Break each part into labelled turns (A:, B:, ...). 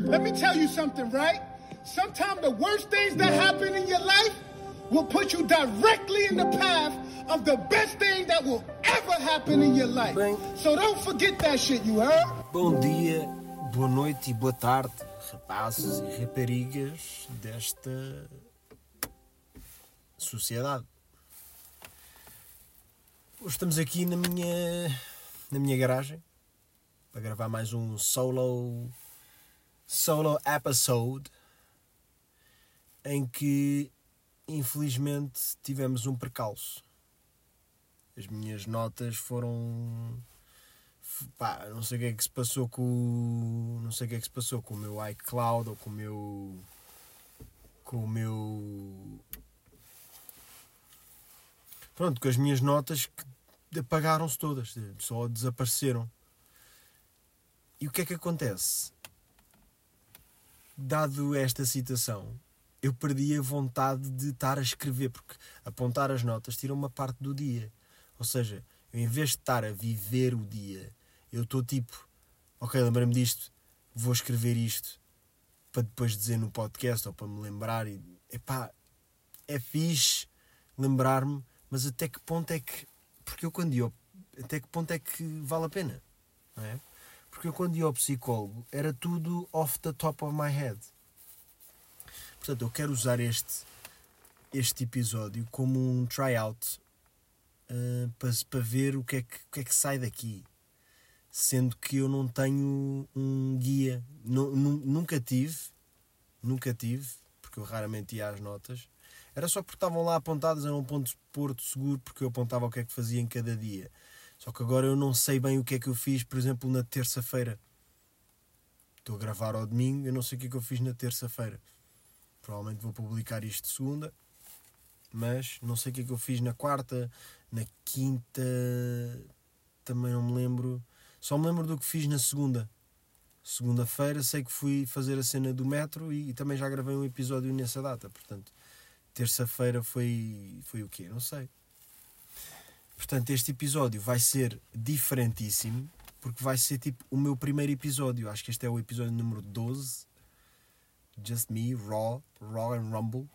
A: Let me tell you something, right? Sometimes the worst things that happen in your life will put you directly in the path of the best thing that will ever happen in your life. So don't forget that shit, you heard?
B: Bom dia, boa noite e boa tarde, rapazes e raparigas desta sociedade. Hoje estamos aqui na minha garagem para gravar mais um solo episode em que infelizmente tivemos um percalço. As minhas notas foram... não sei o que é que se passou com o meu iCloud ou com as minhas notas que apagaram-se todas, só desapareceram. E o que é que acontece? Dado esta situação, eu perdi a vontade de estar a escrever, porque apontar as notas tira uma parte do dia. Ou seja, eu, em vez de estar a viver o dia, eu estou tipo, ok, lembrei-me disto, vou escrever isto para depois dizer no podcast ou para me lembrar. E, é fixe lembrar-me, mas até que ponto é que... até que ponto é que vale a pena? Não é? Porque eu, quando ia ao psicólogo, era tudo off the top of my head. Portanto, eu quero usar este episódio como um tryout para ver o que é que sai daqui. Sendo que eu não tenho um guia. Nunca tive, porque eu raramente ia às notas. Era só porque estavam lá apontadas, era um ponto de porto seguro, porque eu apontava o que é que fazia em cada dia. Só que agora eu não sei bem o que é que eu fiz, por exemplo, na terça-feira. Estou a gravar ao domingo, eu não sei o que é que eu fiz na terça-feira. Provavelmente vou publicar isto de segunda, mas não sei o que é que eu fiz na quarta, na quinta, também não me lembro. Só me lembro do que fiz na segunda. Segunda-feira sei que fui fazer a cena do metro e também já gravei um episódio nessa data, portanto, terça-feira foi o quê? Não sei. Portanto, este episódio vai ser diferentíssimo, porque vai ser tipo o meu primeiro episódio. Acho que este é o episódio número 12. Just me, Raw and Rumble.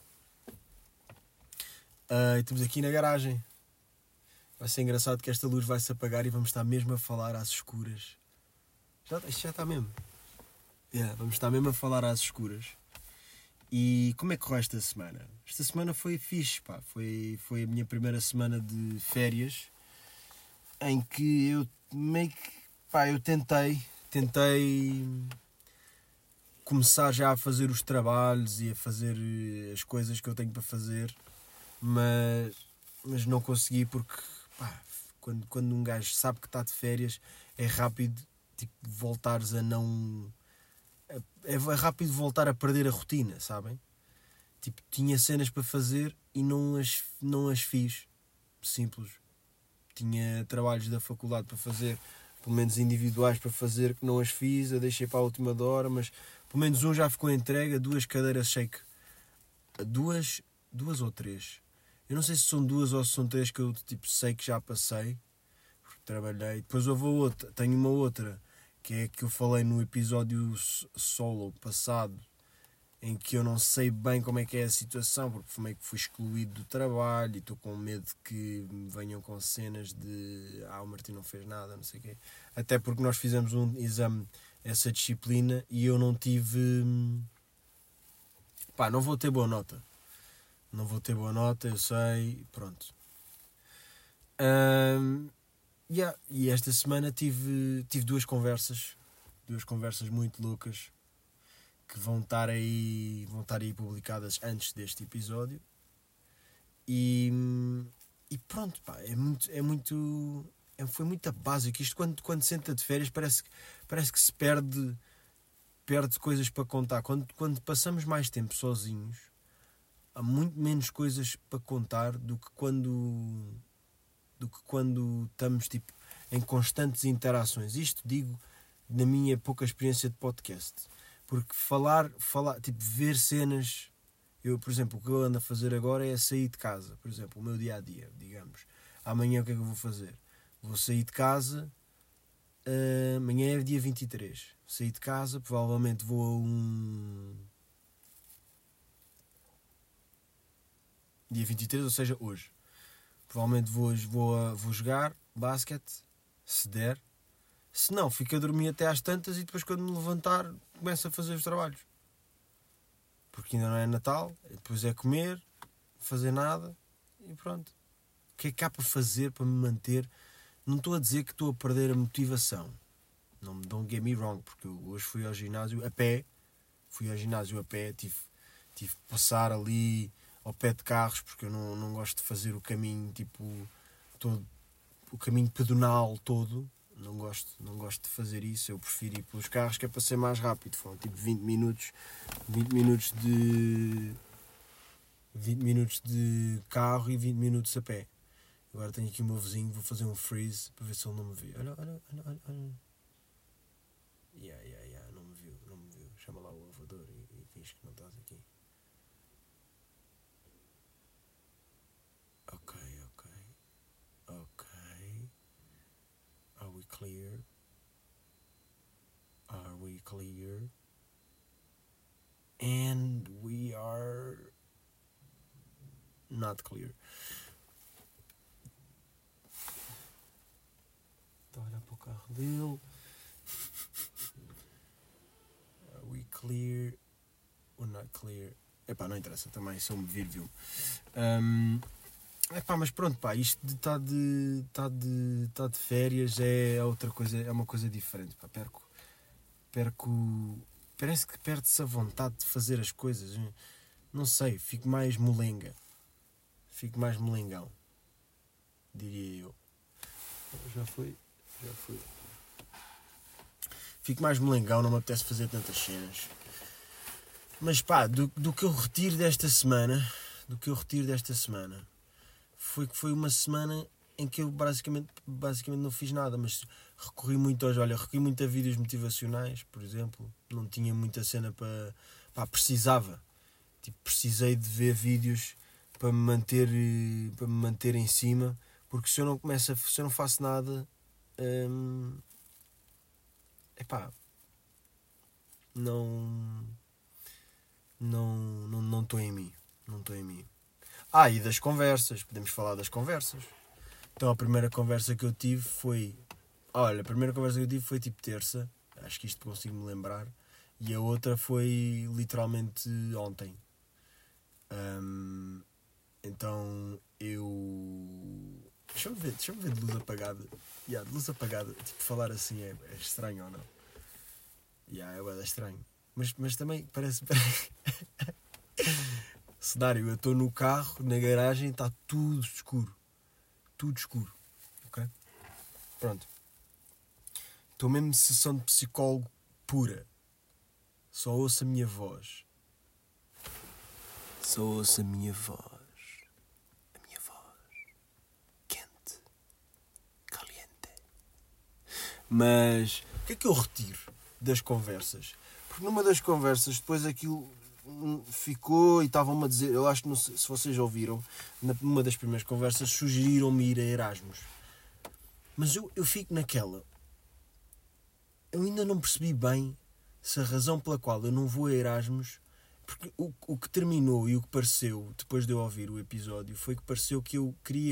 B: E estamos aqui na garagem. Vai ser engraçado que esta luz vai se apagar e vamos estar mesmo a falar às escuras. Isto já está mesmo. Vamos estar mesmo a falar às escuras. E como é que correu esta semana? Esta semana foi fixe, pá. Foi a minha primeira semana de férias, em que eu meio que, eu tentei começar já a fazer os trabalhos e a fazer as coisas que eu tenho para fazer, mas não consegui, porque quando um gajo sabe que está de férias, é rápido tipo, voltares a não... É rápido voltar a perder a rotina, sabem? Tipo, tinha cenas para fazer e não as fiz. Simples. Tinha trabalhos da faculdade para fazer, pelo menos individuais para fazer, que não as fiz, eu deixei para a última hora, mas pelo menos um já ficou entregue, 2 cadeiras shake. Duas ou 3. Eu não sei se são 2 ou se são 3 que eu tipo, sei que já passei, porque trabalhei. Depois houve outra, tenho uma outra, que é que eu falei no episódio solo passado, em que eu não sei bem como é que é a situação, porque meio que fui excluído do trabalho e estou com medo que me venham com cenas de o Martim não fez nada, não sei o quê. Até porque nós fizemos um exame, essa disciplina, e eu não tive... não vou ter boa nota. Não vou ter boa nota, eu sei, pronto. E esta semana tive 2 conversas muito loucas que vão estar aí publicadas antes deste episódio. E pronto, foi muito básico. Isto quando senta de férias parece que se perde coisas para contar. Quando passamos mais tempo sozinhos, há muito menos coisas para contar do que quando estamos tipo, em constantes interações. Isto digo na minha pouca experiência de podcast. Porque falar tipo, ver cenas... por exemplo, o que eu ando a fazer agora é sair de casa. Por exemplo, o meu dia-a-dia, digamos. Amanhã o que é que eu vou fazer? Vou sair de casa... amanhã é dia 23, saí de casa, provavelmente vou a um... dia 23, ou seja, hoje. Provavelmente vou jogar basquete, se der. Se não, fico a dormir até às tantas e depois quando me levantar começo a fazer os trabalhos. Porque ainda não é Natal, depois é comer, fazer nada e pronto. O que é que há para fazer para me manter? Não estou a dizer que estou a perder a motivação. Não, don't get me wrong, porque eu hoje fui ao ginásio a pé. Tive que passar ali ao pé de carros, porque eu não gosto de fazer o caminho tipo todo, o caminho pedonal todo. Não gosto de fazer isso. Eu prefiro ir pelos carros, que é para ser mais rápido. Foram tipo 20 minutos de carro e 20 minutos a pé. Agora tenho aqui o meu vizinho, vou fazer um freeze para ver se ele não me vê. Olha. Yeah, não me viu. Chama lá o elevador e finge que não estás aqui. Ok. Are we clear? And we are not clear. Estou a olhar para o carro dele. Are we clear or not clear? Epá, não interessa também, se eu me vir, viu. Epá, mas pronto, pá, isto de estar de férias é outra coisa, é uma coisa diferente, pá. Parece que perde-se a vontade de fazer as coisas. Não sei, fico mais molengão, diria eu. Já foi. Fico mais molengão, não me apetece fazer tantas cenas. Mas pá, do que eu retiro desta semana, foi uma semana em que eu basicamente não fiz nada, mas recorri muito a vídeos motivacionais, por exemplo. Não tinha muita cena para... Pá, precisei de ver vídeos para me manter em cima, porque se eu não faço nada, não estou em mim. E das conversas, podemos falar das conversas. Então a primeira conversa que eu tive foi tipo terça, acho que isto consigo me lembrar, e a outra foi literalmente ontem. Então eu... Deixa-me ver de luz apagada. De luz apagada, tipo, falar assim é estranho ou não? É bem estranho. Mas também parece... Cenário, eu estou no carro, na garagem, está tudo escuro. Ok? Pronto. Estou mesmo em sessão de psicólogo pura. Só ouço a minha voz. A minha voz. Quente. Caliente. Mas o que é que eu retiro das conversas? Porque numa das conversas, depois aquilo ficou e estavam-me a dizer, eu acho que não sei se vocês ouviram, numa das primeiras conversas sugeriram-me ir a Erasmus. Mas eu fico naquela. Eu ainda não percebi bem se a razão pela qual eu não vou a Erasmus, porque o que terminou e o que pareceu, depois de eu ouvir o episódio, foi que pareceu que eu queria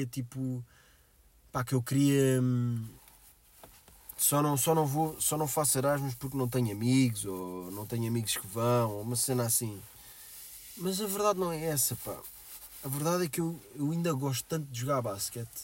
B: só não faço Erasmus porque não tenho amigos, ou não tenho amigos que vão, ou uma cena assim. Mas a verdade não é essa, pá. A verdade é que eu ainda gosto tanto de jogar basquete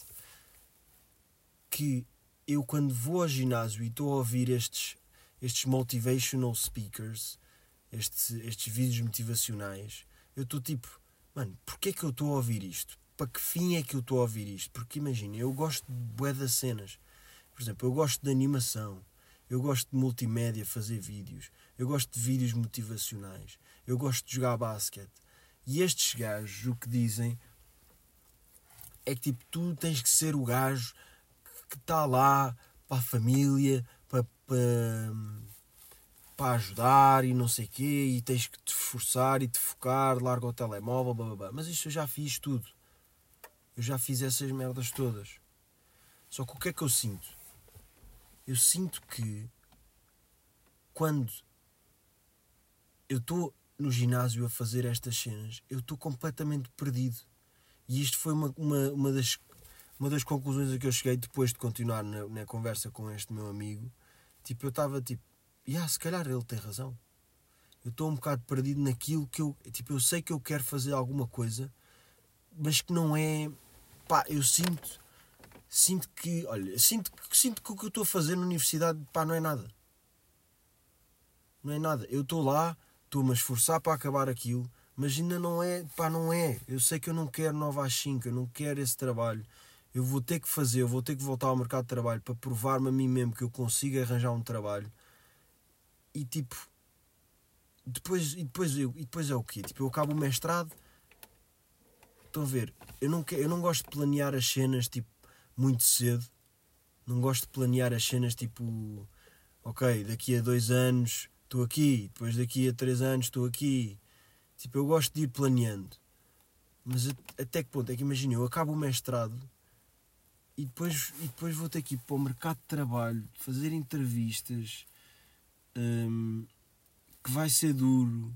B: que eu, quando vou ao ginásio e estou a ouvir estes motivational speakers, estes vídeos motivacionais, eu estou tipo, mano, porquê é que eu estou a ouvir isto? Para que fim é que eu estou a ouvir isto? Porque imagina, eu gosto de bué das cenas. Por exemplo, eu gosto de animação, eu gosto de multimédia, fazer vídeos, eu gosto de vídeos motivacionais, eu gosto de jogar basquete. E estes gajos, o que dizem é que tipo, tu tens que ser o gajo que está lá para a família, para ajudar e não sei o quê, e tens que te esforçar e te focar, larga o telemóvel, blá blá blá. Mas isto eu já fiz tudo. Eu já fiz essas merdas todas. Só que o que é que eu sinto? Eu sinto que quando eu estou no ginásio a fazer estas cenas, eu estou completamente perdido. E isto foi uma das conclusões a que eu cheguei depois de continuar na conversa com este meu amigo. Tipo, eu estava tipo, se calhar ele tem razão. Eu estou um bocado perdido naquilo que eu... Tipo, eu sei que eu quero fazer alguma coisa, mas que não é... Pá, eu sinto que... Olha, sinto que o que eu estou a fazer na universidade, pá, não é nada. Não é nada. Eu estou lá, estou-me a esforçar para acabar aquilo, mas ainda não é... Pá, não é. Eu sei que eu não quero 9 às 5, eu não quero esse trabalho. Eu vou ter que fazer, eu vou ter que voltar ao mercado de trabalho para provar-me a mim mesmo que eu consigo arranjar um trabalho. E tipo... Depois é o quê? Tipo, eu acabo o mestrado. Estão a ver? Eu não gosto de planear as cenas tipo muito cedo. Não gosto de planear as cenas tipo, ok, daqui a 2 anos estou aqui, depois daqui a 3 anos estou aqui. Tipo, eu gosto de ir planeando. Mas até que ponto? É que imagina, eu acabo o mestrado e depois vou ter que ir para o mercado de trabalho, fazer entrevistas. Que vai ser duro,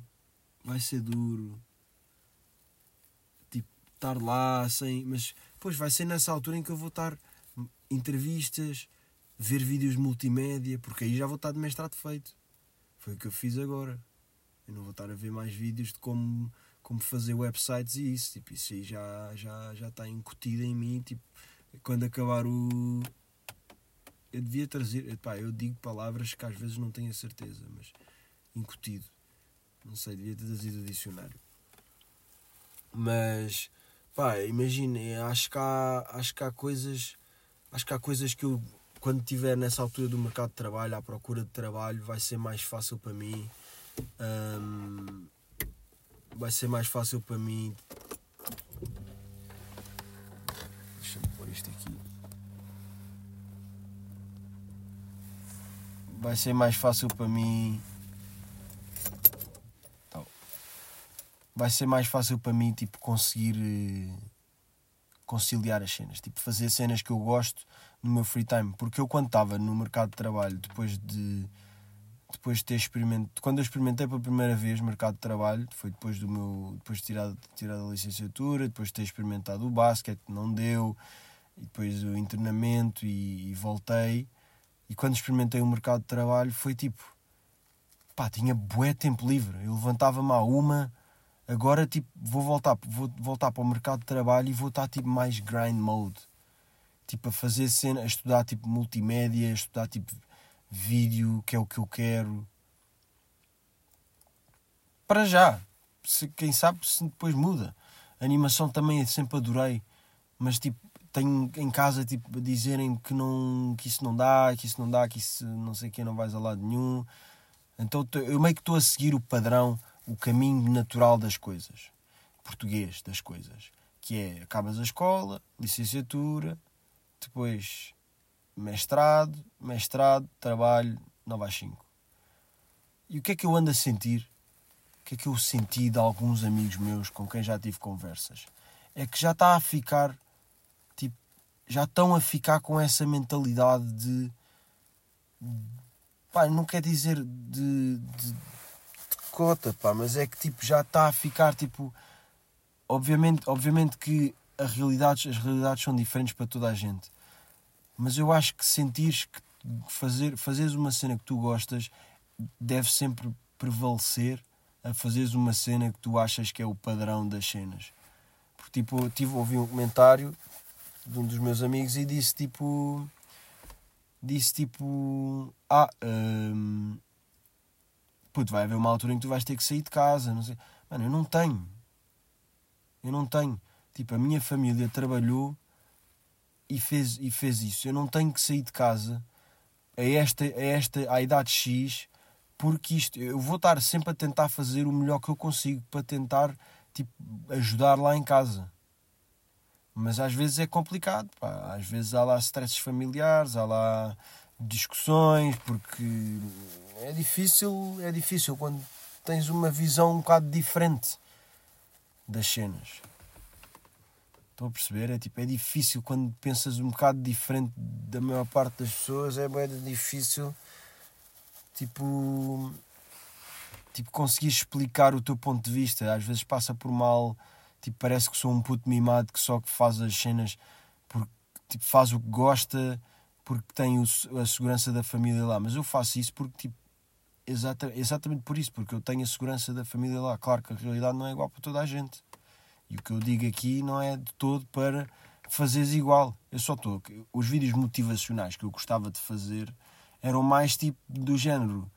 B: tipo, estar lá sem... Mas depois vai ser nessa altura em que eu vou estar entrevistas, ver vídeos multimédia, porque aí já vou estar de mestrado feito. Foi o que eu fiz agora. Eu não vou estar a ver mais vídeos de como fazer websites e isso. Tipo, isso aí já está incutido em mim. Tipo, quando acabar o... Eu devia trazer... Epá, eu digo palavras que às vezes não tenho a certeza, mas... incutido. Não sei, devia ter trazido o dicionário. Mas, pá, imagina, acho que há coisas que eu, quando estiver nessa altura do mercado de trabalho, à procura de trabalho, vai ser mais fácil para mim. Deixa-me pôr isto aqui. Vai ser mais fácil para mim. Vai ser mais fácil para mim, tipo, conseguir conciliar as cenas, tipo, fazer cenas que eu gosto no meu free time, porque eu quando estava no mercado de trabalho, depois de ter experimentado, quando eu experimentei pela primeira vez mercado de trabalho, foi depois de tirar a licenciatura, depois de ter experimentado o basquete, não deu, e depois o internamento e voltei, e quando experimentei o mercado de trabalho foi tipo, pá, tinha bué tempo livre, eu levantava-me à 1. Agora, tipo, vou voltar para o mercado de trabalho e vou estar, tipo, mais grind mode. Tipo, a fazer cena, a estudar, tipo, multimédia, a estudar, tipo, vídeo, que é o que eu quero. Para já. Quem sabe se depois muda. A animação também sempre adorei. Mas, tipo, tenho em casa, tipo, a dizerem que isso não dá, que isso não sei o que, não vais a lado nenhum. Então, eu meio que estou a seguir o padrão, o caminho natural das coisas, português das coisas, que é, acabas a escola, licenciatura, depois mestrado, trabalho, 9 às 5. E o que é que eu ando a sentir? O que é que eu senti de alguns amigos meus com quem já tive conversas? É que já está a ficar, tipo, já estão a ficar com essa mentalidade de pá, não quer dizer de cota, pá, mas é que tipo, já está a ficar tipo, obviamente que as realidades são diferentes para toda a gente, mas eu acho que sentires que fazeres uma cena que tu gostas deve sempre prevalecer a fazeres uma cena que tu achas que é o padrão das cenas. Porque tipo, ouvi um comentário de um dos meus amigos e disse tipo puto, vai haver uma altura em que tu vais ter que sair de casa, não sei. Mano, eu não tenho. Tipo, a minha família trabalhou e fez isso. Eu não tenho que sair de casa à idade X, porque eu vou estar sempre a tentar fazer o melhor que eu consigo para tentar, tipo, ajudar lá em casa. Mas às vezes é complicado, pá. Às vezes há lá stresses familiares, há lá discussões, porque é difícil quando tens uma visão um bocado diferente das cenas. Estão a perceber? É difícil quando pensas um bocado diferente da maior parte das pessoas, é bem difícil tipo, conseguir explicar o teu ponto de vista. Às vezes passa por mal, tipo, parece que sou um puto mimado que só que faz as cenas porque tipo, faz o que gosta, porque tem a segurança da família lá. Mas eu faço isso porque, tipo, exatamente por isso, porque eu tenho a segurança da família lá. Claro que a realidade não é igual para toda a gente. E o que eu digo aqui não é de todo para fazeres igual. Eu só estou... Os vídeos motivacionais que eu gostava de fazer eram mais tipo do género...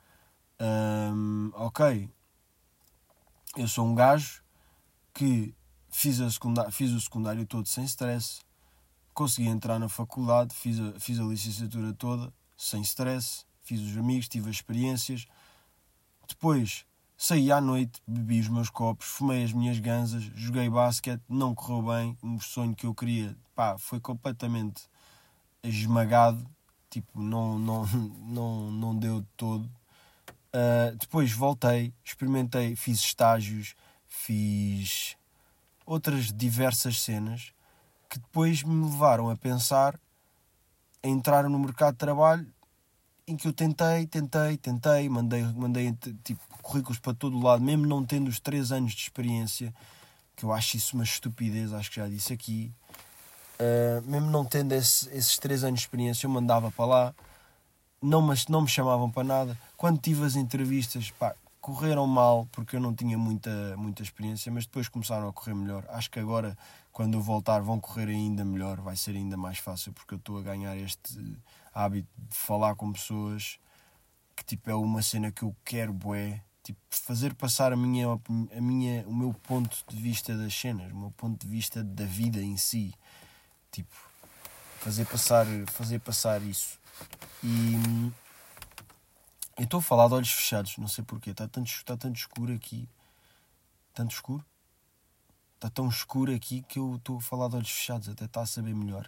B: ok, eu sou um gajo que fiz o secundário todo sem stress, consegui entrar na faculdade, fiz a licenciatura toda sem stress, fiz os amigos, tive as experiências, depois saí à noite, bebi os meus copos, fumei as minhas ganzas, joguei basquete, não correu bem, um sonho que eu queria, foi completamente esmagado, tipo, não deu de todo. Depois voltei, experimentei, fiz estágios, fiz outras diversas cenas que depois me levaram a pensar em entrar no mercado de trabalho, em que eu tentei, mandei tipo, currículos para todo o lado, mesmo não tendo os 3 anos de experiência, que eu acho isso uma estupidez, acho que já disse aqui. Mesmo não tendo esses 3 anos de experiência, eu mandava para lá, não me chamavam para nada. Quando tive as entrevistas, correram mal, porque eu não tinha muita experiência, mas depois começaram a correr melhor. Acho que agora, quando eu voltar, vão correr ainda melhor, vai ser ainda mais fácil, porque eu estou a ganhar este hábito de falar com pessoas, que tipo, é uma cena que eu quero, bué, tipo, fazer passar o meu ponto de vista das cenas, o meu ponto de vista da vida em si, tipo, fazer passar isso. E eu estou a falar de olhos fechados, não sei porquê, está tanto escuro aqui, tanto escuro, está tão escuro aqui que eu estou a falar de olhos fechados, até está a saber melhor.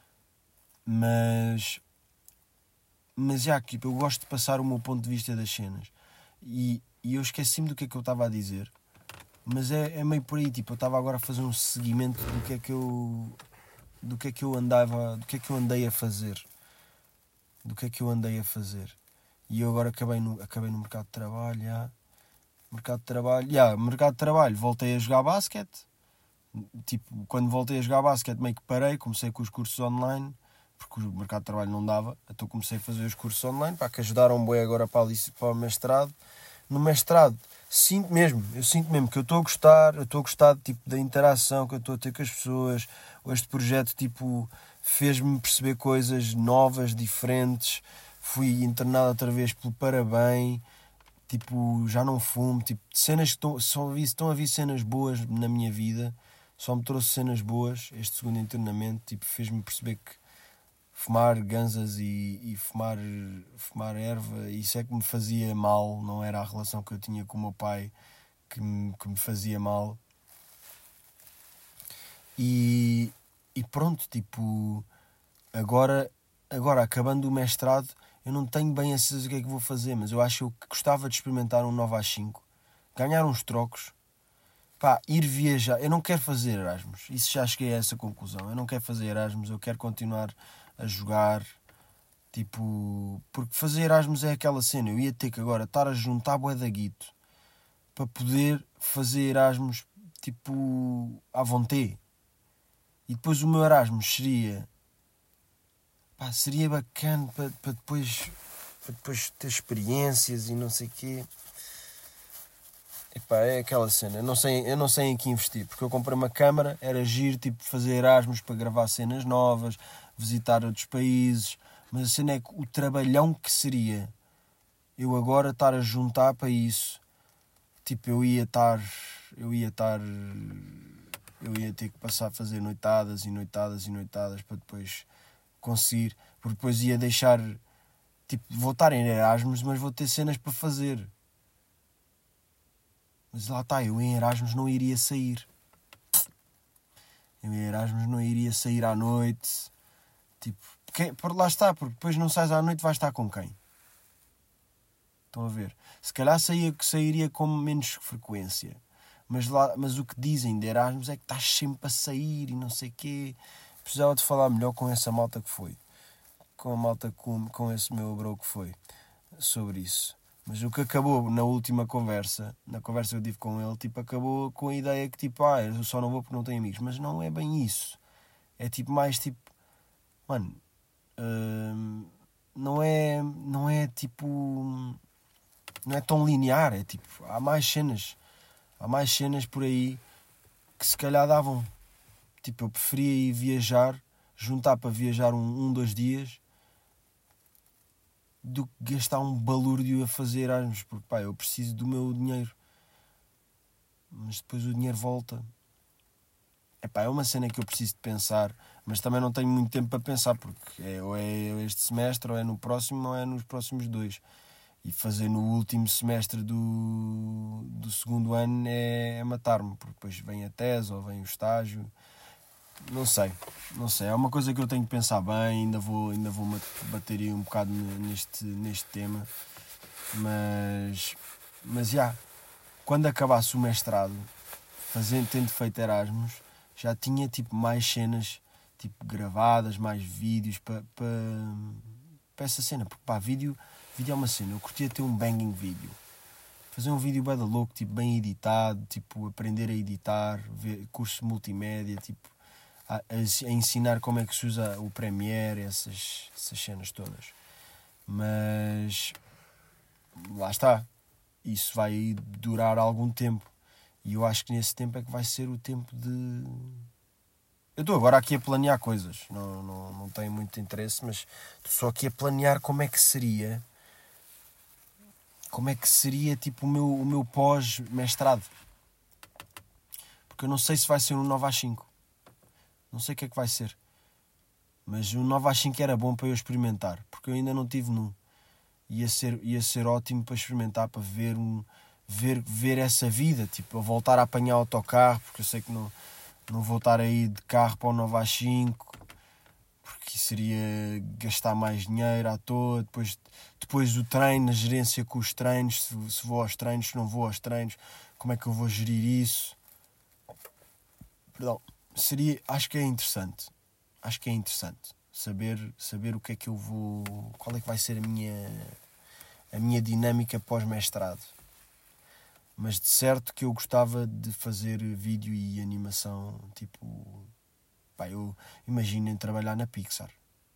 B: Mas já que eu gosto de passar o meu ponto de vista das cenas, e eu esqueci-me do que é que eu estava a dizer, mas é meio por aí, tipo, eu estava agora a fazer um seguimento do que é que eu andei a fazer. E eu agora acabei no mercado de trabalho, mercado de trabalho, voltei a jogar basquete. Tipo, quando voltei a jogar basquete meio que parei, comecei com os cursos online, porque o mercado de trabalho não dava, então comecei a fazer os cursos online, que ajudaram bem agora para o mestrado. No mestrado, eu sinto mesmo que eu estou a gostar tipo, da interação que eu estou a ter com as pessoas. Este projeto tipo, fez-me perceber coisas novas, diferentes. Fui internado outra vez pelo Parabém, tipo, já não fumo, tipo, cenas que estão a vir cenas boas na minha vida, só me trouxe cenas boas. Este segundo internamento, tipo, fez-me perceber que fumar ganzas e fumar erva, isso é que me fazia mal, não era a relação que eu tinha com o meu pai que me fazia mal. E pronto, tipo, agora acabando o mestrado, eu não tenho bem a certeza o que é que vou fazer, mas eu acho que gostava de experimentar um 9/5, ganhar uns trocos, ir viajar. Eu não quero fazer Erasmus, isso já cheguei a essa conclusão. Eu não quero fazer Erasmus, eu quero continuar a jogar, tipo, porque fazer Erasmus é aquela cena, eu ia ter que agora estar a juntar bué da guito para poder fazer Erasmus, tipo, à vontade. E depois o meu Erasmus seria bacana para depois ter experiências e não sei o quê. É aquela cena, eu não sei em que investir, porque eu comprei uma câmara, era giro, tipo, fazer Erasmus para gravar cenas novas, visitar outros países, mas a cena é que o trabalhão que seria eu agora estar a juntar para isso, tipo, eu ia ter que passar a fazer noitadas para depois conseguir, porque depois ia deixar, tipo, vou estar em Erasmus, mas vou ter cenas para fazer. Mas lá está, eu em Erasmus não iria sair. À noite. Tipo, lá está, porque depois não sais à noite, vais estar com quem? Estão a ver? Se calhar sairia com menos frequência. Mas o que dizem de Erasmus é que estás sempre a sair e não sei o quê. Precisava de falar melhor com essa malta que foi. Com a malta, com esse meu bro que foi. Sobre isso. Mas o que acabou na última conversa, na conversa que eu tive com ele, tipo, acabou com a ideia que, tipo, eu só não vou porque não tenho amigos. Mas não é bem isso. É tipo, mais tipo, mano, não é tipo, não é tão linear. É tipo, há mais cenas por aí que se calhar davam. Tipo, eu preferia ir viajar, juntar para viajar 2 dias, do que gastar um balúrdio a fazer Erasmus, porque pá, eu preciso do meu dinheiro, mas depois o dinheiro volta. Epá, é uma cena que eu preciso de pensar, mas também não tenho muito tempo para pensar, porque ou é este semestre, ou é no próximo, ou é nos próximos 2. E fazer no último semestre do segundo ano é matar-me, porque depois vem a tese ou vem o estágio. Não sei, é uma coisa que eu tenho que pensar bem, ainda vou bater aí um bocado neste tema, mas já, quando acabasse o mestrado, tendo feito Erasmus, já tinha tipo mais cenas tipo gravadas, mais vídeos para essa cena, porque pá, vídeo é uma cena, eu curtia ter um banging vídeo, fazer um vídeo bem louco, tipo bem editado, tipo aprender a editar, ver curso de multimédia, tipo a ensinar como é que se usa o Premiere, essas cenas todas. Mas lá está, isso vai durar algum tempo, e eu acho que nesse tempo é que vai ser o tempo de... Eu estou agora aqui a planear coisas, não tenho muito interesse, mas estou só aqui a planear como é que seria tipo o meu pós-mestrado, porque eu não sei se vai ser um 9 às 5. Não sei o que é que vai ser. Mas o 9 às 5 era bom para eu experimentar, porque eu ainda não tive num. Ia ser ótimo para experimentar, para ver essa vida, tipo, a voltar a apanhar autocarro, porque eu sei que não vou estar aí de carro para o 9 às 5, porque seria gastar mais dinheiro à toa. Depois o treino, a gerência com os treinos, se vou aos treinos, se não vou aos treinos, como é que eu vou gerir isso? Perdão. Acho que é interessante saber o que é que eu vou, qual é que vai ser a minha dinâmica pós-mestrado. Mas de certo que eu gostava de fazer vídeo e animação, tipo, pá, eu imaginem trabalhar na Pixar.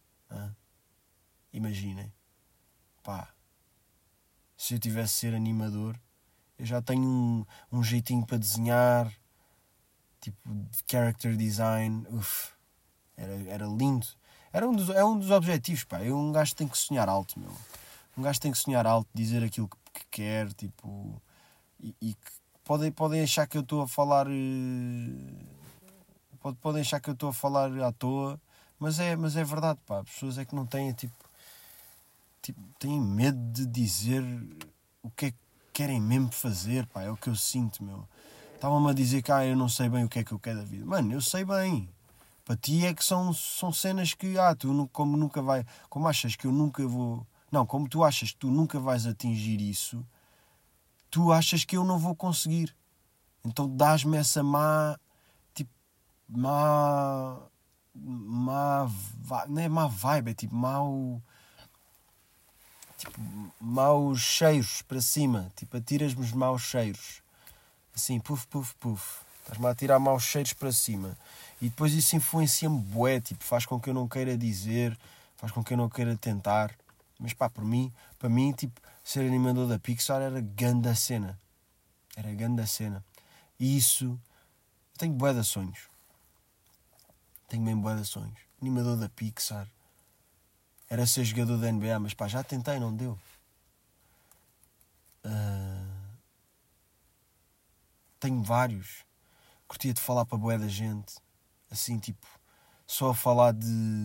B: Imaginem, pá, se eu tivesse de ser animador, eu já tenho um jeitinho para desenhar, tipo, de character design, era lindo. É um dos objetivos, pá. Um gajo tem que sonhar alto, meu. Um gajo tem que sonhar alto, dizer aquilo que quer, tipo... E que podem achar que eu estou a falar... Podem achar que eu estou a falar à toa, mas é verdade, pá. As pessoas é que não têm, tipo têm medo de dizer o que é que querem mesmo fazer, pá. É o que eu sinto, meu. Estavam-me a dizer que eu não sei bem o que é que eu quero da vida. Mano, eu sei bem. Para ti é que são cenas que como achas que eu nunca vou... Não, como tu achas que tu nunca vais atingir isso, tu achas que eu não vou conseguir. Então dás-me essa não é má vibe, é tipo maus cheiros para cima, tipo atiras-me os maus cheiros. Assim, puf, puf, puf. Estás-me a tirar maus cheiros para cima. E depois isso influencia-me bué, tipo, faz com que eu não queira dizer, faz com que eu não queira tentar. Mas pá, para mim, tipo, ser animador da Pixar era ganda cena. Era ganda cena. E isso, eu tenho bué de sonhos. Tenho mesmo bué de sonhos. Animador da Pixar. Era ser jogador da NBA, mas pá, já tentei, não deu. Tenho vários. Curtia de falar para bué da gente. Assim, tipo, só a falar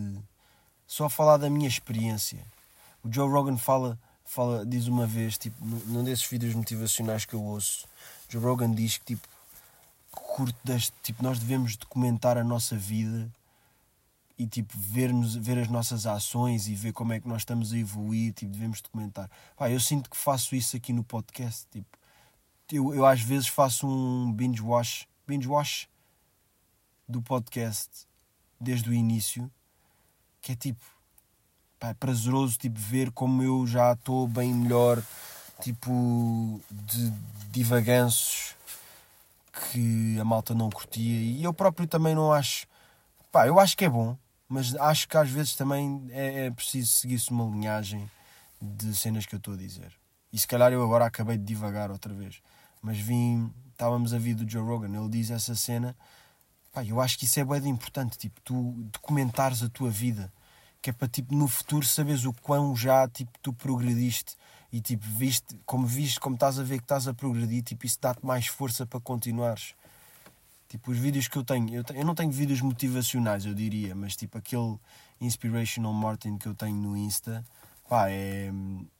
B: da minha experiência. O Joe Rogan diz uma vez, tipo, num desses vídeos motivacionais que eu ouço, Joe Rogan diz que, tipo, nós devemos documentar a nossa vida e, tipo, ver as nossas ações e ver como é que nós estamos a evoluir, tipo, devemos documentar. Pá, eu sinto que faço isso aqui no podcast, tipo, eu às vezes faço um binge watch do podcast desde o início, que é tipo, pá, é prazeroso, tipo, ver como eu já estou bem melhor, tipo de divaganços que a malta não curtia, e eu próprio também não acho. Pá, eu acho que é bom, mas acho que às vezes também é preciso seguir-se uma linhagem de cenas que eu estou a dizer. E se calhar eu agora acabei de divagar outra vez, mas estávamos a vir do Joe Rogan, ele diz essa cena. Pá, eu acho que isso é bué importante, tipo, tu documentares a tua vida, que é para, tipo, no futuro saberes o quão já, tipo, tu progrediste e, tipo, viste, como estás a ver que estás a progredir, tipo, isso dá-te mais força para continuares. Tipo, os vídeos que eu tenho, eu não tenho vídeos motivacionais, eu diria, mas, tipo, aquele Inspirational Martin que eu tenho no Insta, pá, é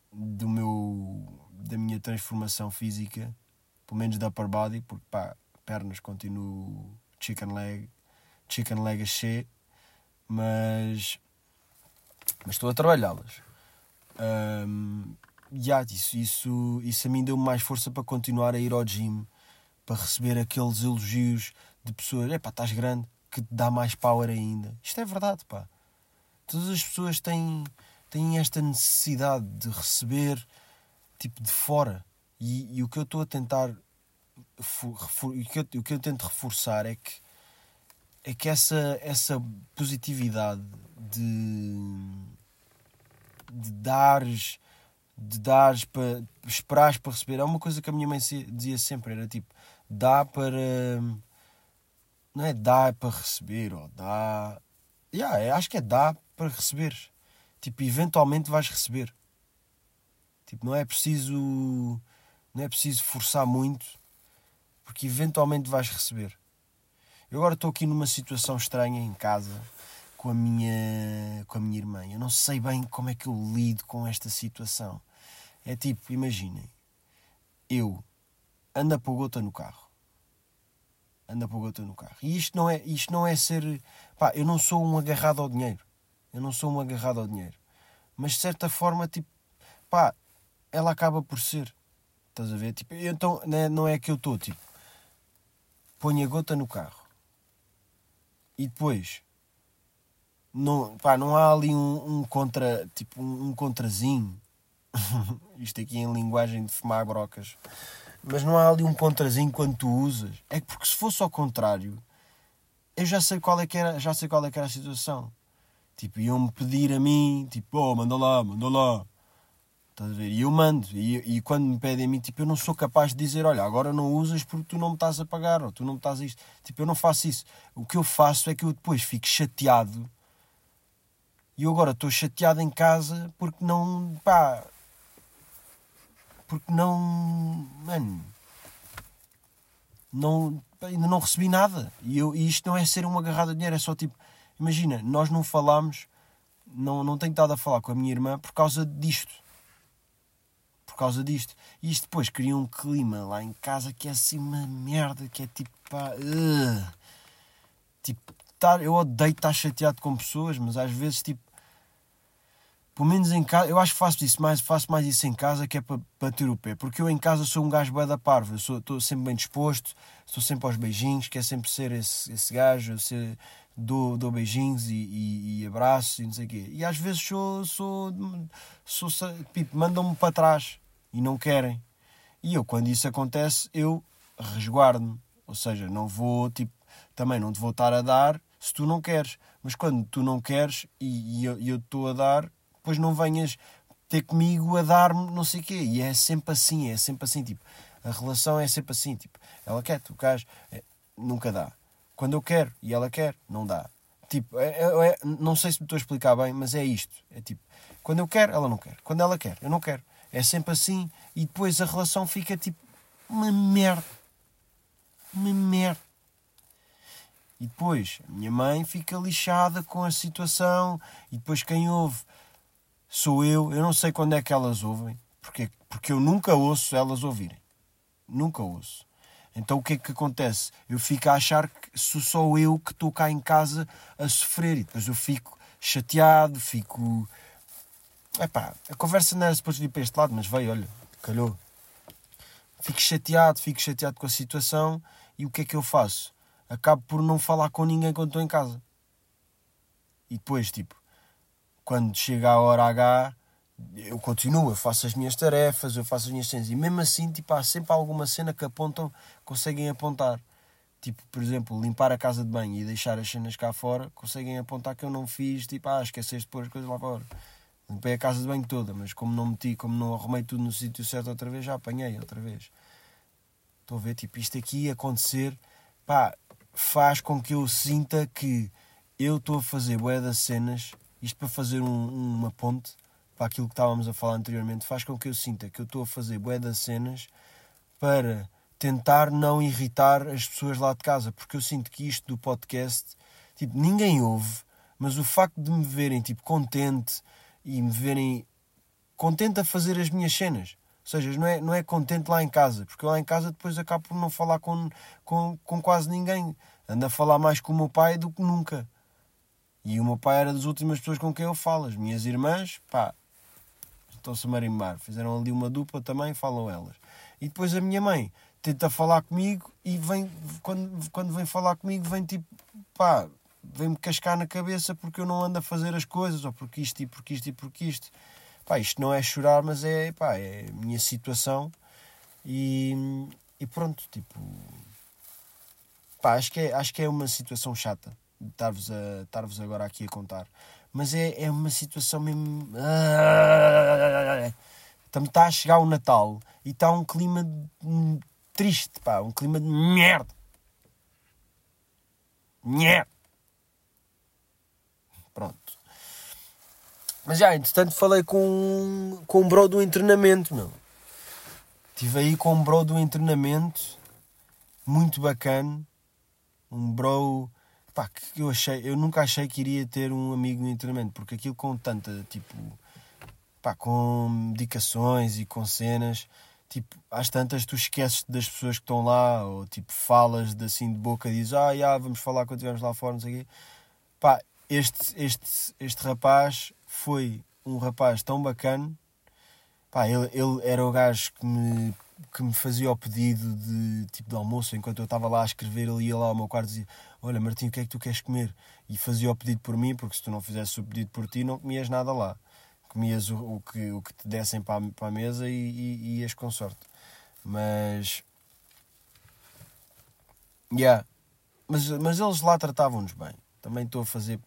B: da minha transformação física, pelo menos da upper body, porque, pá, pernas continuo chicken leg a cheio, mas estou a trabalhá-las. Isso a mim deu-me mais força para continuar a ir ao gym, para receber aqueles elogios de pessoas, pá, estás grande, que te dá mais power ainda. Isto é verdade, pá. Todas as pessoas têm esta necessidade de receber, tipo, de fora. E o que eu estou a tentar, o que eu tento reforçar é que essa positividade de dares para esperares para receber, é uma coisa que a minha mãe dizia sempre, era tipo, dá para, não é dá para receber, ou dá, acho que é dá para receber, tipo, eventualmente vais receber, tipo, não é preciso forçar muito, porque eventualmente vais receber. Eu agora estou aqui numa situação estranha em casa com a minha irmã. Eu não sei bem como é que eu lido com esta situação. É tipo, imaginem, eu ando a pôr gota no carro. E isto não é ser... Pá, eu não sou um agarrado ao dinheiro. Mas de certa forma, tipo, pá, ela acaba por ser. Estás a ver? Tipo, então, não é que eu estou, tipo, ponho a gota no carro. E depois, não há ali um contrazinho. Isto aqui em linguagem de fumar brocas. Mas não há ali um contrazinho quando tu usas. É porque se fosse ao contrário, eu já sei qual é que era a situação. Tipo, iam-me pedir a mim, tipo, manda lá. Estás a ver? E eu mando. E quando me pedem a mim, tipo, eu não sou capaz de dizer, olha, agora não usas porque tu não me estás a pagar, ou tu não me estás a isto. Tipo, eu não faço isso. O que eu faço é que eu depois fico chateado. E eu agora estou chateado em casa porque não, pá... Porque não... Mano... ainda não recebi nada. E isto não é ser uma agarrada de dinheiro, é só tipo... Imagina, nós não falámos... Não tenho estado a falar com a minha irmã por causa disto. E isto depois cria um clima lá em casa que é assim uma merda, que é tipo, pá... Tipo, eu odeio estar chateado com pessoas, mas às vezes, tipo... Pelo menos em casa, eu acho que faço mais isso em casa, que é para bater o pé. Porque eu em casa sou um gajo bué da parva. Estou sempre bem disposto, estou sempre aos beijinhos, quero sempre ser esse gajo, dou beijinhos e abraços e não sei o quê. E às vezes tipo, mandam-me para trás e não querem. E eu, quando isso acontece, eu resguardo-me. Ou seja, não vou, tipo, também não te vou estar a dar se tu não queres. Mas quando tu não queres e eu estou a dar, depois não venhas ter comigo a dar-me não sei o quê. E é sempre assim, tipo, a relação é sempre assim, tipo, ela quer, tu queres, nunca dá. Quando eu quero e ela quer, não dá. Tipo, não sei se me estou a explicar bem, mas é isto. É tipo, quando eu quero, ela não quer. Quando ela quer, eu não quero. É sempre assim. E depois a relação fica tipo uma merda. E depois a minha mãe fica lixada com a situação. E depois quem ouve sou eu. Eu não sei quando é que elas ouvem. Porque eu nunca ouço elas ouvirem. Nunca ouço. Então o que é que acontece? Eu fico a achar que sou só eu que estou cá em casa a sofrer. E depois eu fico chateado, Epá, a conversa não era depois de vir para este lado, mas veio, olha, calhou. Fico chateado com a situação. E o que é que eu faço? Acabo por não falar com ninguém quando estou em casa. E depois, tipo, quando chega a hora H, eu continuo, eu faço as minhas tarefas, eu faço as minhas cenas. E mesmo assim, tipo, há sempre alguma cena que apontam, conseguem apontar. Tipo, por exemplo, limpar a casa de banho e deixar as cenas cá fora, conseguem apontar que eu não fiz, tipo, esqueceste de pôr as coisas lá fora. Limpei a casa de banho toda, mas como não arrumei tudo no sítio certo outra vez, já apanhei outra vez. Estou a ver, tipo, isto aqui acontecer, faz com que eu sinta que eu estou a fazer bué das cenas, isto para fazer uma ponte para aquilo que estávamos a falar anteriormente, faz com que eu sinta que eu estou a fazer bué das cenas para tentar não irritar as pessoas lá de casa, porque eu sinto que isto do podcast, tipo, ninguém ouve, mas o facto de me verem, tipo, contente e me verem contente a fazer as minhas cenas, ou seja, não é contente lá em casa, porque lá em casa depois acabo por não falar com quase ninguém, ando a falar mais com o meu pai do que nunca, e o meu pai era das últimas pessoas com quem eu falo, as minhas irmãs, estão-se a marimbar, fizeram ali uma dupla também, falam elas, e depois a minha mãe tenta falar comigo e vem, quando vem falar comigo, vem tipo, vem-me cascar na cabeça porque eu não ando a fazer as coisas, ou porque isto e porque isto e porque isto. Isto não é chorar, mas é a minha situação e pronto, tipo, acho que é uma situação chata de estar-vos agora aqui a contar, mas é uma situação mesmo. Também está a chegar o Natal e está um clima triste, um clima de merda. Pronto. Mas entretanto falei com um bro do internamento, meu. Estive aí com um bro do internamento, muito bacana. Um bro, que eu nunca achei que iria ter um amigo no internamento, porque aquilo com tanta, tipo, com medicações e com cenas, tipo, às tantas tu esqueces das pessoas que estão lá, ou tipo, falas assim de boca, dizes, vamos falar quando estivermos lá fora, não sei o quê. Este rapaz foi um rapaz tão bacana, ele era o gajo que me fazia o pedido de almoço, enquanto eu estava lá a escrever, ele ia lá ao meu quarto e dizia, olha Martim, o que é que tu queres comer? E fazia o pedido por mim, porque se tu não fizesse o pedido por ti, não comias nada lá. Comias o que te dessem para a mesa e ias com sorte. Mas eles lá tratavam-nos bem. Também estou a fazer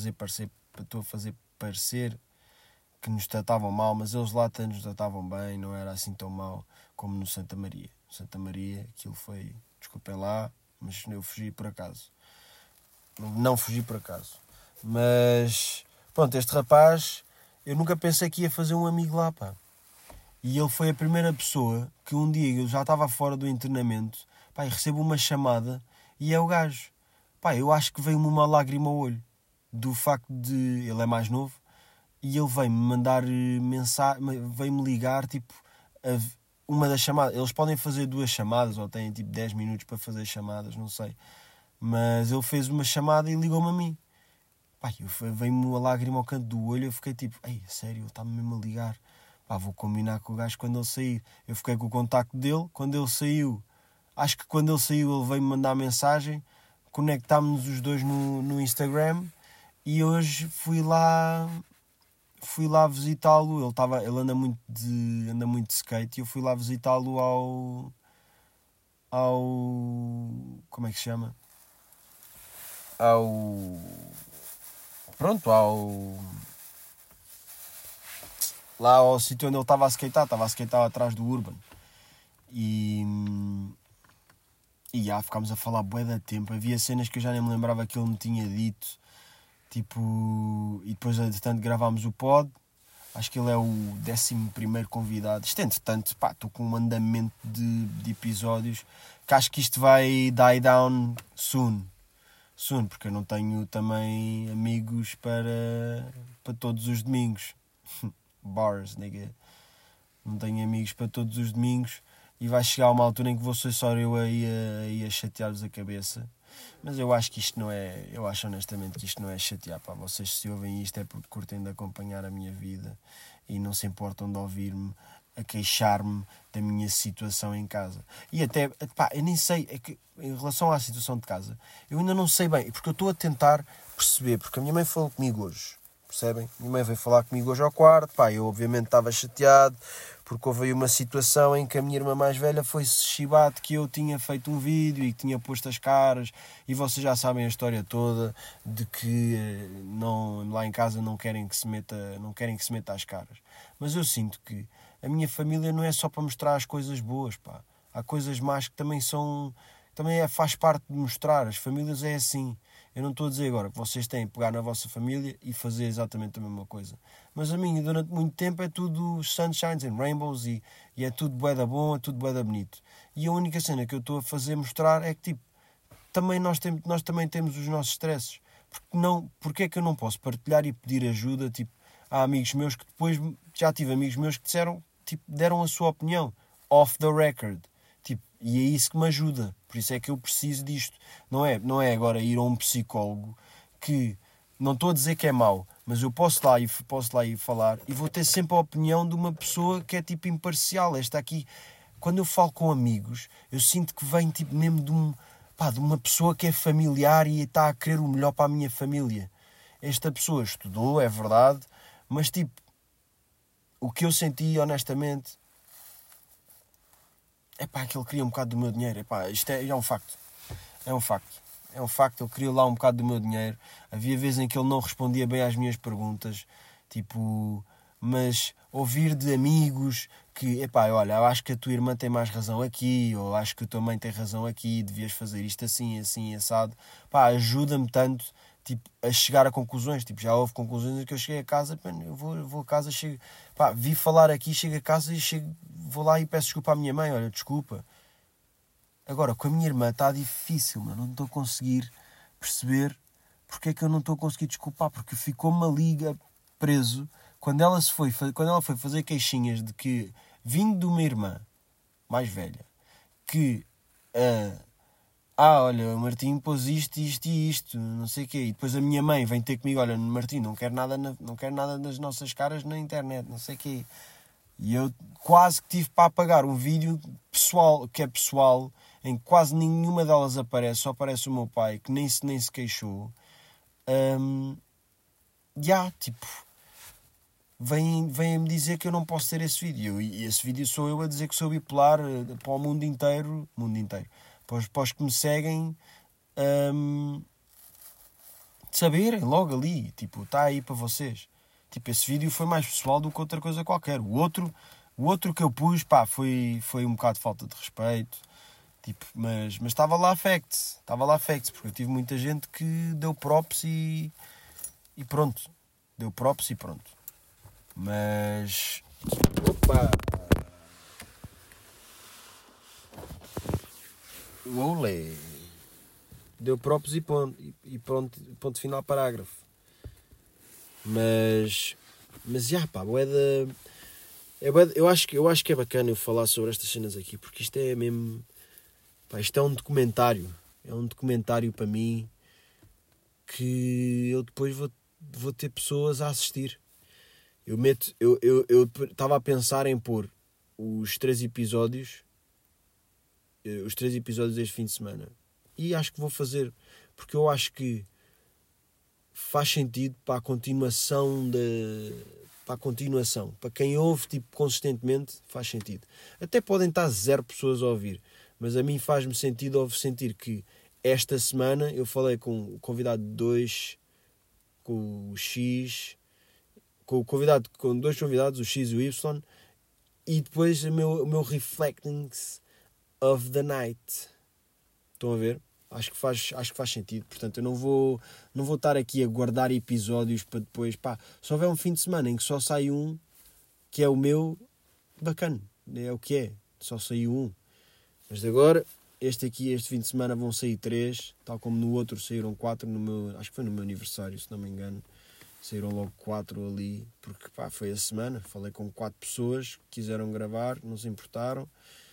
B: parecer que nos tratavam mal, mas eles lá nos tratavam bem, não era assim tão mal como no Santa Maria. No Santa Maria aquilo foi, desculpem lá, mas eu fugi por acaso. Não fugi por acaso. Mas pronto, este rapaz, eu nunca pensei que ia fazer um amigo lá, E ele foi a primeira pessoa que um dia eu já estava fora do internamento, e recebo uma chamada e é o gajo. Eu acho que veio-me uma lágrima ao olho do facto de ele é mais novo e ele veio-me mandar mensagem, veio-me ligar, tipo, uma das chamadas. Eles podem fazer 2 chamadas ou têm tipo 10 minutos para fazer chamadas, não sei. Mas ele fez uma chamada e ligou-me a mim. Veio-me uma lágrima ao canto do olho, eu fiquei tipo, sério, ele está-me mesmo a ligar. Vou combinar com o gajo quando ele sair. Eu fiquei com o contacto dele, quando ele saiu, acho que quando ele saiu ele veio-me mandar mensagem, conectámos-nos os dois no Instagram e hoje fui lá visitá-lo. Ele anda muito de skate e eu fui lá visitá-lo ao como é que se chama? Lá ao sítio onde ele estava a skatear atrás do Urban. E ficámos a falar bué da tempo. Havia cenas que eu já nem me lembrava que ele me tinha dito. Tipo, e depois entretanto gravámos o pod. Acho que ele é o 11º convidado. Isto entretanto, estou com um andamento de episódios que acho que isto vai die down soon, porque eu não tenho também amigos para todos os domingos. Bars, nigga. Não tenho amigos para todos os domingos e vai chegar uma altura em que vou ser só eu aí a chatear-vos a cabeça. Mas eu acho que isto não é... Eu acho honestamente que isto não é chatear. Vocês se ouvem isto é porque curtem de acompanhar a minha vida e não se importam de ouvir-me a queixar-me da minha situação em casa. E até, eu nem sei, é que em relação à situação de casa, eu ainda não sei bem, porque eu estou a tentar perceber, porque a minha mãe falou comigo hoje, percebem? Minha mãe veio falar comigo hoje ao quarto, pá, eu obviamente estava chateado, porque houve aí uma situação em que a minha irmã mais velha foi-se chibar de que eu tinha feito um vídeo e que tinha posto as caras, e vocês já sabem a história toda, de que não, lá em casa não querem que se meta as caras. Mas eu sinto que a minha família não é só para mostrar as coisas boas, pá. Há coisas más que faz parte de mostrar. As famílias é assim. Eu não estou a dizer agora que vocês têm que pegar na vossa família e fazer exatamente a mesma coisa. Mas a minha, durante muito tempo, é tudo sunshines and rainbows e é tudo bué da bom, é tudo bué da bonito. E a única cena que eu estou a fazer mostrar é que, tipo, também nós também temos os nossos stresses. Porque é que eu não posso partilhar e pedir ajuda, tipo, a amigos meus que depois, já tive amigos meus que disseram, tipo, deram a sua opinião, off the record. Tipo, e é isso que me ajuda. Por isso é que eu preciso disto. Não é agora ir a um psicólogo que, não estou a dizer que é mau, mas eu posso lá ir falar e vou ter sempre a opinião de uma pessoa que é tipo imparcial. Esta aqui, quando eu falo com amigos, eu sinto que vem tipo mesmo de uma pessoa que é familiar e está a querer o melhor para a minha família. Esta pessoa estudou, é verdade, mas tipo, o que eu senti honestamente é pá, que ele queria um bocado do meu dinheiro. Isto é um facto. É um facto, ele queria lá um bocado do meu dinheiro. Havia vezes em que ele não respondia bem às minhas perguntas. Tipo, mas ouvir de amigos que, olha, eu acho que a tua irmã tem mais razão aqui, ou acho que a tua mãe tem razão aqui, devias fazer isto assim, assim, assado. Ajuda-me tanto, tipo, a chegar a conclusões. Tipo, já houve conclusões em que eu cheguei a casa, eu vou a casa, chego, vi falar aqui, chego a casa e vou lá e peço desculpa à minha mãe, olha, desculpa. Agora, com a minha irmã está difícil, mano, não estou a conseguir perceber porque é que eu não estou a conseguir desculpar, porque ficou-me a liga preso quando ela foi fazer queixinhas de que, vindo de uma irmã mais velha, que olha, o Martim pôs isto e isto, não sei o quê, e depois a minha mãe vem ter comigo, olha, Martim, não quero nada nas nossas caras na internet, não sei o quê. E eu quase que tive para apagar um vídeo pessoal, em que quase nenhuma delas aparece, só aparece o meu pai, que nem se queixou. Tipo, vem-me dizer que eu não posso ter esse vídeo. E esse vídeo sou eu a dizer que sou bipolar para o mundo inteiro, para os que me seguem, saberem logo ali, tipo, está aí para vocês. Tipo, esse vídeo foi mais pessoal do que outra coisa qualquer. O outro que eu pus, foi um bocado de falta de respeito. Tipo, mas estava lá facts, porque eu tive muita gente que deu props e pronto. Deu props e pronto. Mas... Opa! Olé! Deu props e ponto. E pronto, ponto final, parágrafo. Mas eu acho que é bacana eu falar sobre estas cenas aqui, porque isto é mesmo, isto é um documentário para mim, que eu depois vou ter pessoas a assistir. Eu estava a pensar em pôr os 3 episódios deste fim de semana, e acho que vou fazer, porque eu acho que faz sentido para a continuação, para quem ouve tipo, consistentemente, faz sentido. Até podem estar 0 pessoas a ouvir, mas a mim faz-me sentido sentir que esta semana eu falei com o convidado 2, com o X, com 2 convidados, o X e o Y, e depois o meu Reflectings of the Night. Estão a ver? Acho que faz sentido. Portanto, eu não vou estar aqui a guardar episódios para depois. Se houver um fim de semana em que só sai um, que é o meu, bacana. É o que é. Só saiu um. Mas agora, este fim de semana vão sair 3, tal como no outro saíram 4, acho que foi no meu aniversário, se não me engano. Saíram logo 4 ali, porque foi a semana. Falei com 4 pessoas que quiseram gravar, não se importaram.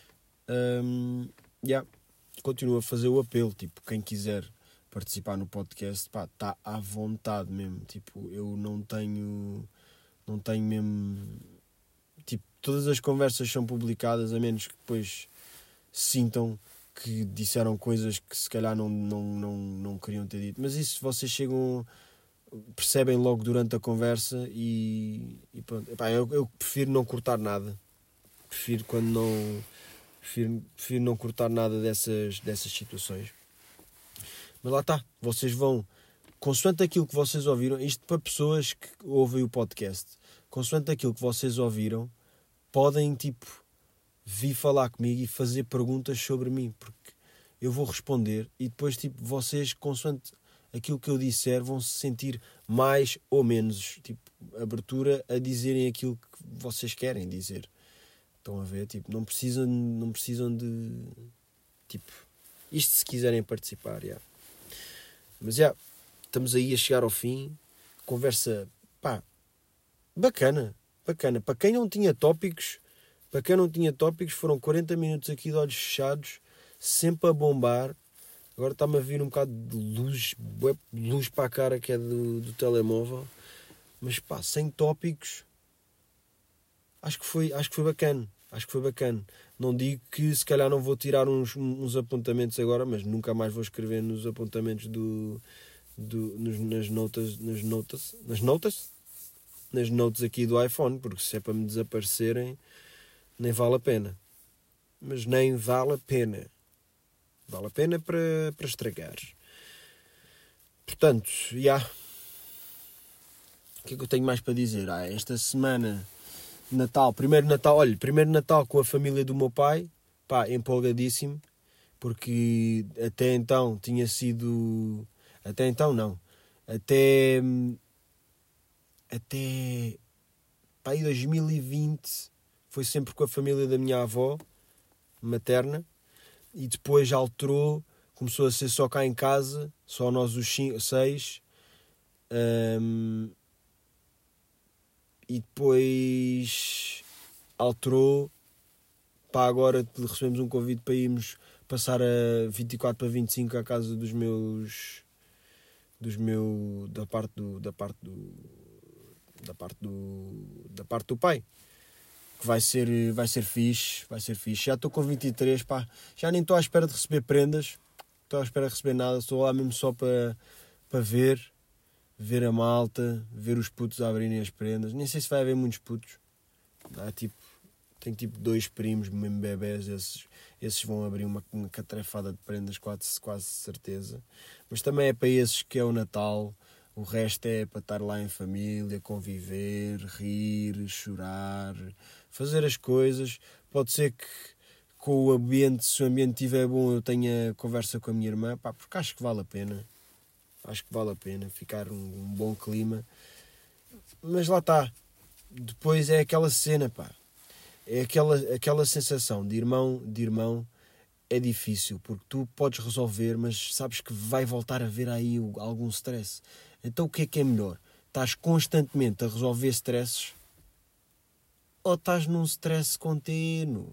B: Continuo a fazer o apelo, tipo, quem quiser participar no podcast, está à vontade mesmo, tipo, eu não tenho mesmo, tipo, todas as conversas são publicadas, a menos que depois sintam que disseram coisas que se calhar não queriam ter dito, mas isso vocês chegam percebem logo durante a conversa e pronto. Epá, eu prefiro não cortar nada. Prefiro não cortar nada dessas situações. Mas lá está, vocês vão, consoante aquilo que vocês ouviram, isto para pessoas que ouvem o podcast, consoante aquilo que vocês ouviram, podem tipo vir falar comigo e fazer perguntas sobre mim, porque eu vou responder e depois tipo vocês, consoante aquilo que eu disser, vão se sentir mais ou menos tipo abertura a dizerem aquilo que vocês querem dizer. Estão a ver? Tipo, não precisam de tipo isto se quiserem participar, yeah. Mas já, estamos aí a chegar ao fim. Conversa, pá, bacana. Para quem não tinha tópicos, foram 40 minutos aqui de olhos fechados, sempre a bombar. Agora está-me a vir um bocado de luz para a cara que é do telemóvel. Mas pá, sem tópicos, acho que foi bacana. Não digo que se calhar não vou tirar uns apontamentos agora, mas nunca mais vou escrever nos apontamentos nas notes aqui do iPhone, porque se é para me desaparecerem, nem vale a pena. Mas nem vale a pena. Vale a pena para estragar. Portanto, já. O que é que eu tenho mais para dizer? Esta semana, primeiro Natal com a família do meu pai, pá, empolgadíssimo, porque até pá, em 2020 foi sempre com a família da minha avó materna e depois alterou, começou a ser só cá em casa, só nós os 6, e depois alterou, pá, agora recebemos um convite para irmos passar a 24 para 25 à casa da parte do pai, que vai ser fixe. Já estou com 23, pá, já nem estou à espera de receber prendas, estou à espera de receber nada, estou lá mesmo só para ver a malta, ver os putos a abrirem as prendas. Nem sei se vai haver muitos putos. Tenho tipo 2 primos, mesmo bebés, esses vão abrir uma catrefada de prendas, quase certeza. Mas também é para esses que é o Natal. O resto é para estar lá em família, conviver, rir, chorar, fazer as coisas. Pode ser que com o ambiente, se o ambiente estiver bom, eu tenha conversa com a minha irmã, pá, porque acho que vale a pena. Ficar um bom clima. Mas lá está. Depois é aquela cena, pá. É aquela sensação de irmão é difícil, porque tu podes resolver, mas sabes que vai voltar a haver aí algum stress. Então o que é melhor? Estás constantemente a resolver stresses ou estás num stress contínuo?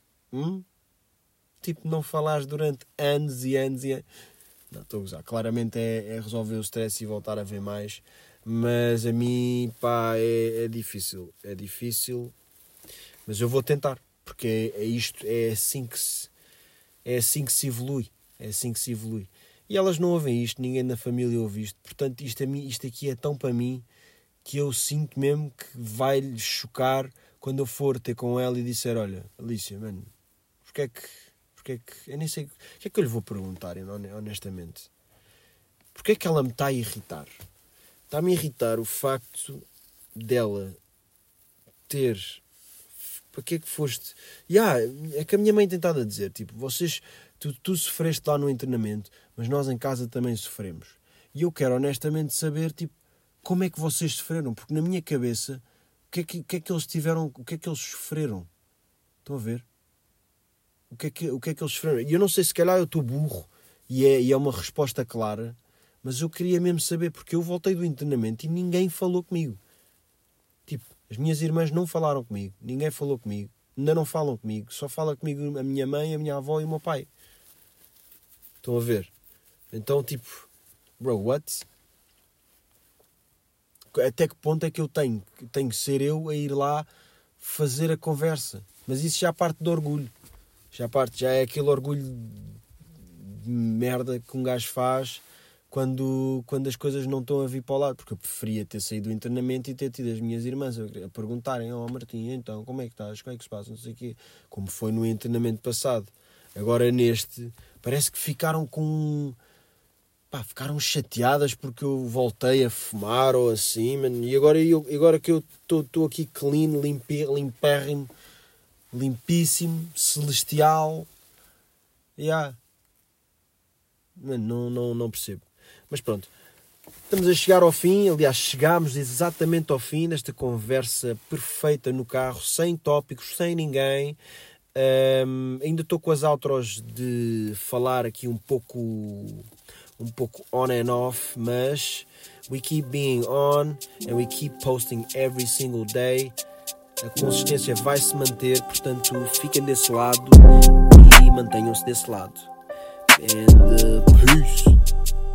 B: Tipo, não falares durante anos e anos e anos. Não, estou a gozar. Claramente é resolver o stress e voltar a ver mais. Mas a mim, pá, é difícil. É difícil. Mas eu vou tentar. Porque é assim que se evolui. E elas não ouvem isto. Ninguém na família ouve isto. Portanto, isto aqui é tão para mim que eu sinto mesmo que vai-lhe chocar quando eu for ter com ela e disser: olha, Alicia, mano, porque é que eu nem sei o que é que eu lhe vou perguntar, honestamente. Porque é que ela me está a irritar? Está-me a irritar o facto dela ter... Para que é que foste... é que a minha mãe tem estado a dizer, tipo, tu sofreste lá no internamento, mas nós em casa também sofremos. E eu quero honestamente saber, tipo, como é que vocês sofreram? Porque na minha cabeça, o que é que eles tiveram, o que é que eles sofreram? Estão a ver? O que é que eles sofreram? E eu não sei, se calhar eu estou burro e é uma resposta clara, mas eu queria mesmo saber, porque eu voltei do internamento e ninguém falou comigo. Tipo, as minhas irmãs não falaram comigo, ninguém falou comigo, ainda não falam comigo, só fala comigo a minha mãe, a minha avó e o meu pai. Estão a ver? Então, tipo, bro, what? Até que ponto é que eu tenho que ser eu a ir lá fazer a conversa? Mas isso já parte do orgulho. Já é aquele orgulho de merda que um gajo faz quando as coisas não estão a vir para o lado, porque eu preferia ter saído do internamento e ter tido as minhas irmãs a perguntarem: Martim, então, como é que estás? Como é que se passa? Não sei o quê. Como foi no internamento passado. Agora neste, parece que ficaram ficaram chateadas porque eu voltei a fumar ou assim, mano. E agora que eu estou aqui clean, limpérrimo, limpíssimo, celestial. Mano, não percebo. Mas pronto, estamos a chegar ao fim. Aliás, chegámos exatamente ao fim desta conversa perfeita no carro, sem tópicos, sem ninguém. Ainda estou com as outros de falar aqui um pouco on and off, mas we keep being on and we keep posting every single day. A consistência vai se manter, portanto fiquem desse lado e mantenham-se desse lado. And peace.